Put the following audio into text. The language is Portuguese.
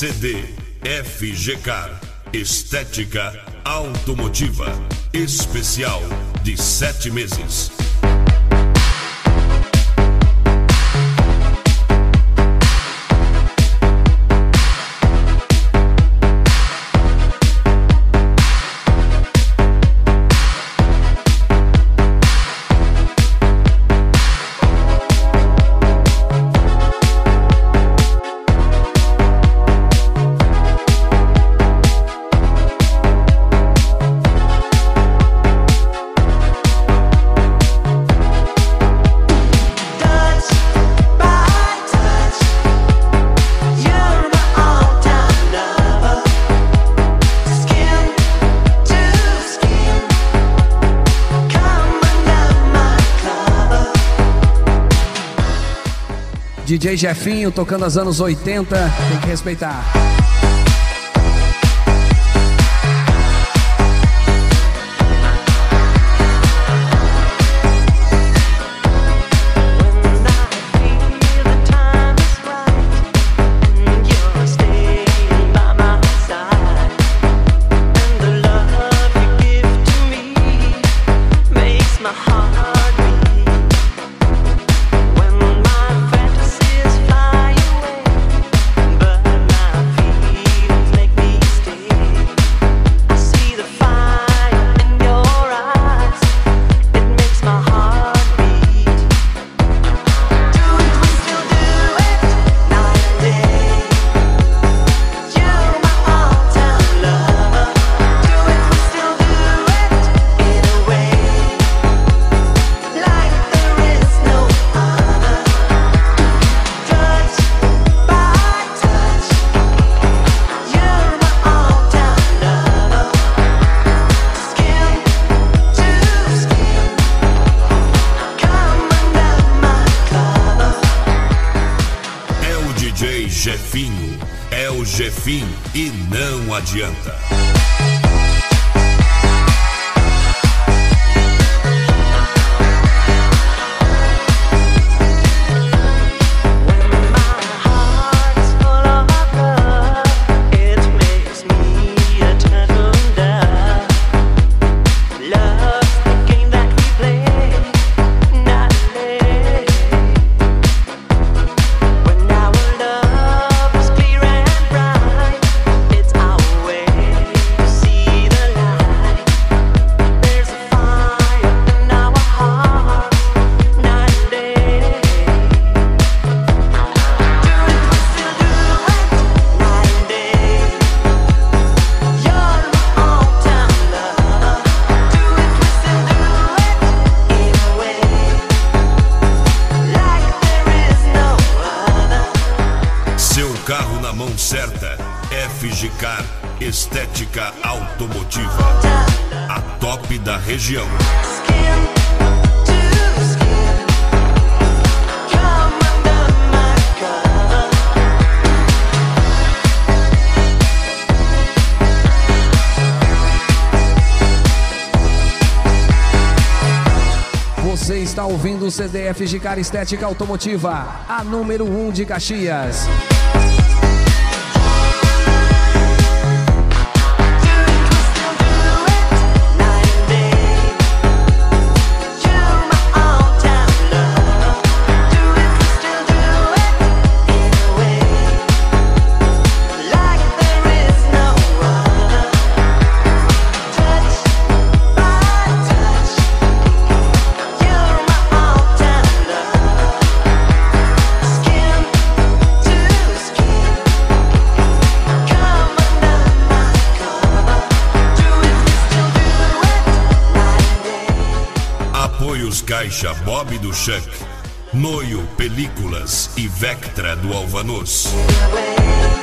CD FGCar, estética automotiva, especial de 7 meses. DJ Jefinho tocando os anos 80, tem que respeitar. Jefinho, é o Jefim e não adianta. Carro na mão certa, FGCar, estética automotiva, a top da região. Você está ouvindo o CD FGCar Estética Automotiva, a número 1 de Caxias. Apoios Caixa Bob do Chuck, Noio Películas e Vectra do Alvanoz.